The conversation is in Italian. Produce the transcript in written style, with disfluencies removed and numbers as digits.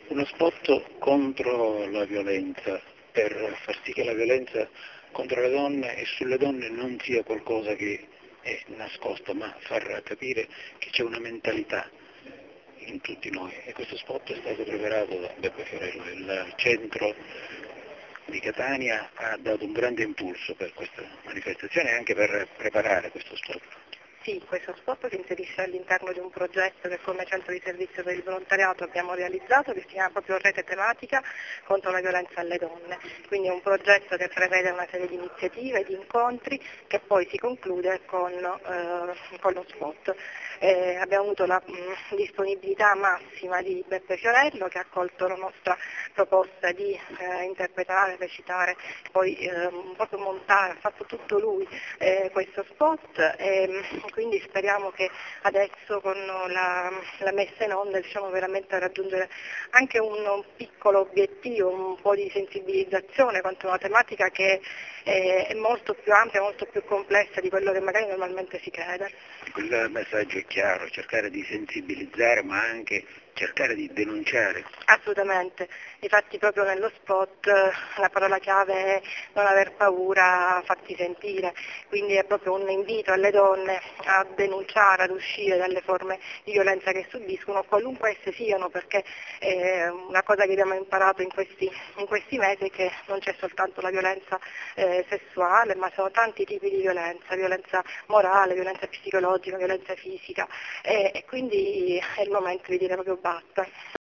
Uno spot contro la violenza, per far sì che la violenza contro le donne e sulle donne non sia qualcosa che è nascosto, ma far capire che c'è una mentalità in tutti noi. E questo spot è stato preparato da Beppe Fiorello. Il centro di Catania ha dato un grande impulso per questa manifestazione e anche per preparare questo spot. Sì, questo spot si inserisce all'interno di un progetto che come centro di servizio per il volontariato abbiamo realizzato, che si chiama proprio Rete Tematica contro la violenza alle donne. Quindi è un progetto che prevede una serie di iniziative, di incontri che poi si conclude con lo spot. Abbiamo avuto la disponibilità massima di Beppe Fiorello, che ha accolto la nostra proposta di interpretare, recitare, poi proprio montare, ha fatto tutto lui questo spot, e quindi speriamo che adesso con la messa in onda riusciamo veramente a raggiungere anche un piccolo obiettivo, un po' di sensibilizzazione quanto a una tematica che è molto più ampia, molto più complessa di quello che magari normalmente si crede. Il messaggio è chiaro, cercare di sensibilizzare ma anche cercare di denunciare. Assolutamente, infatti proprio nello spot la parola chiave è non aver paura, farti sentire, quindi è proprio un invito alle donne a denunciare, ad uscire dalle forme di violenza che subiscono, qualunque esse siano, perché una cosa che abbiamo imparato in questi mesi è che non c'è soltanto la violenza sessuale, ma sono tanti tipi di violenza morale, violenza psicologica, violenza fisica, e quindi è il momento di dire proprio basta.